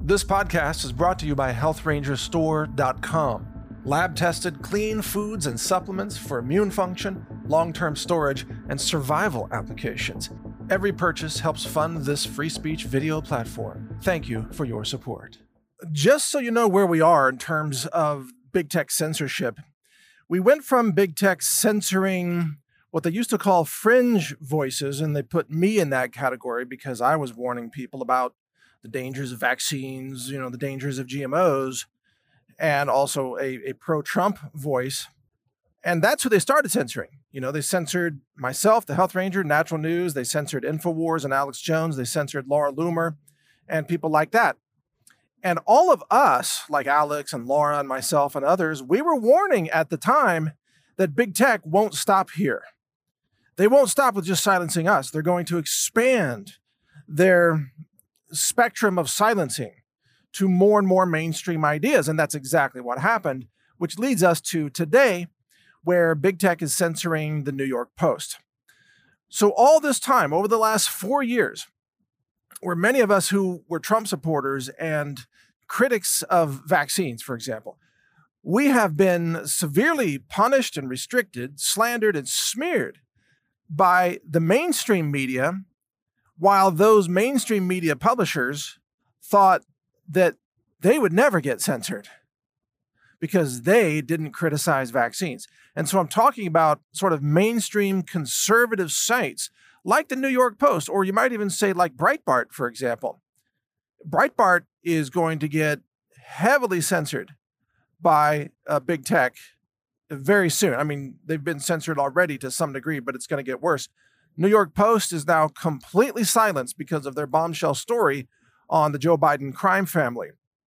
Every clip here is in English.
This podcast is brought to you by HealthRangerStore.com. Lab-tested, clean foods and supplements for immune function, long-term storage, and survival applications. Every purchase helps fund this free speech video platform. Thank you for your support. Just so you know where we are in terms of big tech censorship, we went from big tech censoring what they used to call fringe voices, and they put me in that category because I was warning people about the dangers of vaccines, the dangers of GMOs, and also a pro-Trump voice. And that's who they started censoring. They censored myself, the Health Ranger, Natural News. They censored InfoWars and Alex Jones. They censored Laura Loomer and people like that. And all of us, like Alex and Laura and myself and others, we were warning at the time that big tech won't stop here. They won't stop with just silencing us. They're going to expand their spectrum of silencing to more and more mainstream ideas. And that's exactly what happened, which leads us to today, where big tech is censoring the New York Post. So all this time, over the last 4 years, where many of us who were Trump supporters and critics of vaccines, for example, we have been severely punished and restricted, slandered and smeared by the mainstream media, while those mainstream media publishers thought that they would never get censored because they didn't criticize vaccines. And so I'm talking about sort of mainstream conservative sites like the New York Post, or you might even say like Breitbart, for example. Breitbart is going to get heavily censored by big tech very soon. I mean, they've been censored already to some degree, but it's going to get worse. New York Post is now completely silenced because of their bombshell story on the Joe Biden crime family.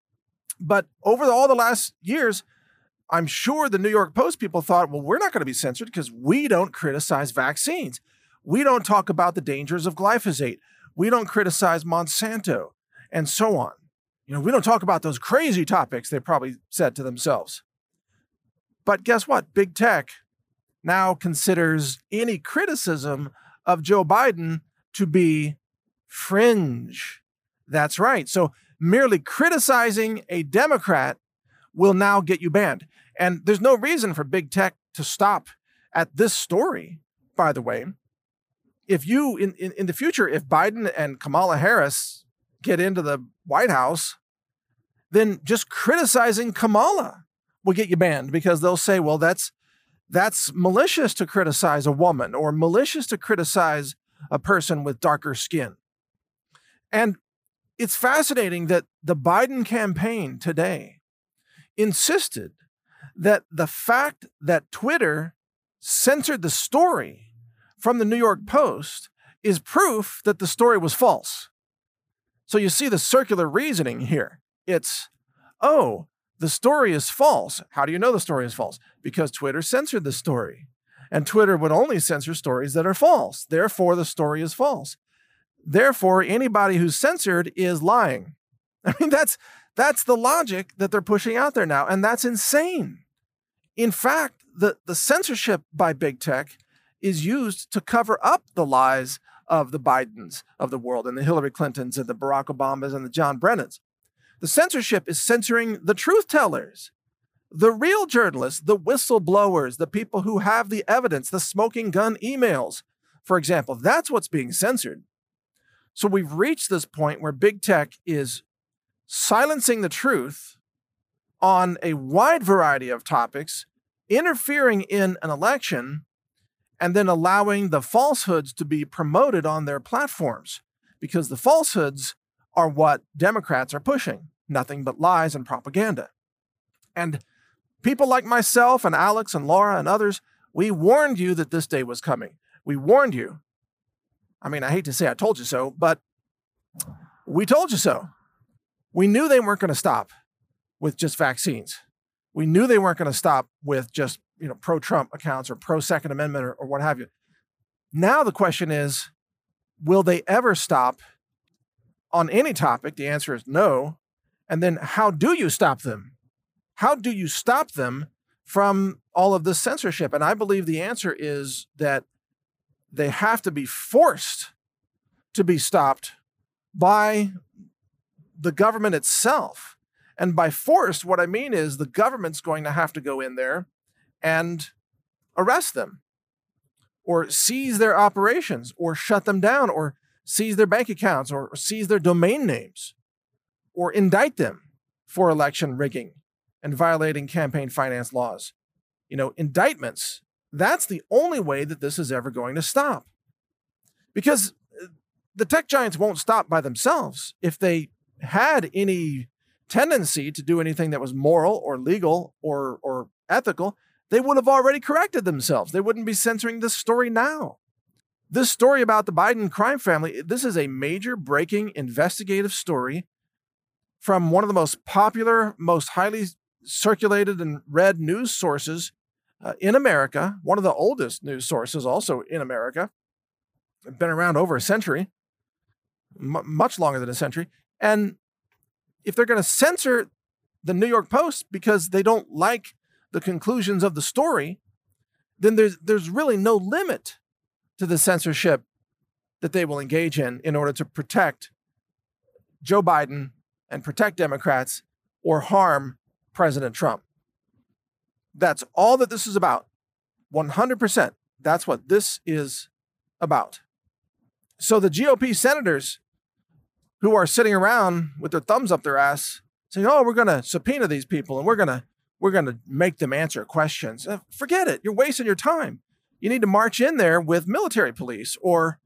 But over all the last years, I'm sure the New York Post people thought, well, we're not going to be censored because we don't criticize vaccines. We don't talk about the dangers of glyphosate. We don't criticize Monsanto and so on. We don't talk about those crazy topics, they probably said to themselves. But guess what? Big tech now considers any criticism of Joe Biden to be fringe. That's right. So merely criticizing a Democrat will now get you banned. And there's no reason for big tech to stop at this story, by the way. If you, in the future, if Biden and Kamala Harris get into the White House, then just criticizing Kamala will get you banned because they'll say, well, that's malicious to criticize a woman or malicious to criticize a person with darker skin. And it's fascinating that the Biden campaign today insisted that the fact that Twitter censored the story from the New York Post is proof that the story was false. So you see the circular reasoning here. It's, oh, the story is false. How do you know the story is false? Because Twitter censored the story. And Twitter would only censor stories that are false. Therefore, the story is false. Therefore, anybody who's censored is lying. I mean, that's the logic that they're pushing out there now, and that's insane. In fact, the censorship by big tech is used to cover up the lies of the Bidens of the world and the Hillary Clintons and the Barack Obamas and the John Brennans. The censorship is censoring the truth tellers, the real journalists, the whistleblowers, the people who have the evidence, the smoking gun emails, for example. That's what's being censored. So we've reached this point where big tech is silencing the truth on a wide variety of topics, interfering in an election, and then allowing the falsehoods to be promoted on their platforms, because the falsehoods are what Democrats are pushing, nothing but lies and propaganda. And people like myself and Alex and Laura and others, we warned you that this day was coming. We warned you. I mean, I hate to say I told you so, but we told you so. We knew they weren't going to stop with just vaccines. We knew they weren't going to stop with just, pro-Trump accounts or pro-Second Amendment or what have you. Now the question is, will they ever stop on any topic? The answer is no. And then how do you stop them? How do you stop them from all of this censorship? And I believe the answer is that they have to be forced to be stopped by the government itself. And by force, what I mean is the government's going to have to go in there and arrest them, or seize their operations, or shut them down, or seize their bank accounts, or seize their domain names, or indict them for election rigging and violating campaign finance laws. Indictments, that's the only way that this is ever going to stop. Because the tech giants won't stop by themselves. If they had any tendency to do anything that was moral or legal or ethical, they would have already corrected themselves. They wouldn't be censoring this story now. This story about the Biden crime family, this is a major breaking investigative story from one of the most popular, most highly circulated and read news sources in America, one of the oldest news sources also in America. Been around over a century, much longer than a century. And if they're going to censor the New York Post because they don't like the conclusions of the story, then there's really no limit to the censorship that they will engage in order to protect Joe Biden and protect Democrats or harm President Trump. That's all that this is about. 100%. That's what this is about. So the GOP senators who are sitting around with their thumbs up their ass saying, "Oh, we're going to subpoena these people and we're going to make them answer questions." Forget it. You're wasting your time. You need to march in there with military police or,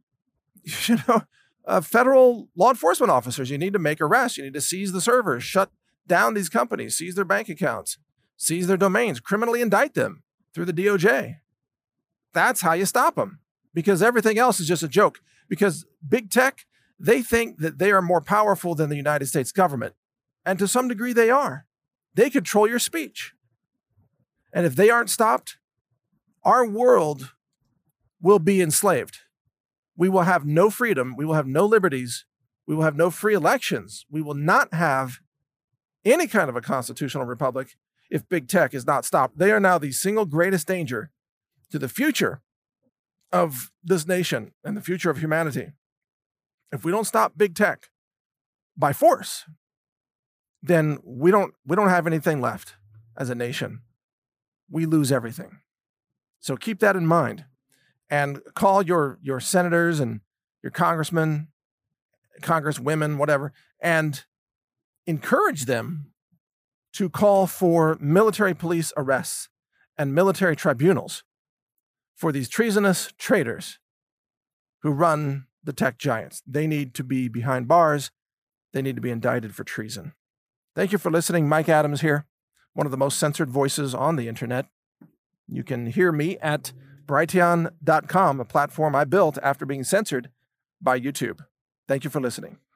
federal law enforcement officers. You need to make arrests. You need to seize the servers, shut down these companies, seize their bank accounts, seize their domains, criminally indict them through the DOJ. That's how you stop them, because everything else is just a joke. Because big tech, they think that they are more powerful than the United States government. And to some degree, they are. They control your speech. And if they aren't stopped, our world will be enslaved. We will have no freedom. We will have no liberties. We will have no free elections. We will not have any kind of a constitutional republic if big tech is not stopped. They are now the single greatest danger to the future of this nation and the future of humanity. If we don't stop big tech by force, then we don't have anything left as a nation. We lose everything. So keep that in mind, and call your senators and your congressmen, congresswomen, whatever, and encourage them to call for military police arrests and military tribunals for these treasonous traitors who run the tech giants. They need to be behind bars. They need to be indicted for treason. Thank you for listening. Mike Adams here, one of the most censored voices on the internet. You can hear me at Brighteon.com, a platform I built after being censored by YouTube. Thank you for listening.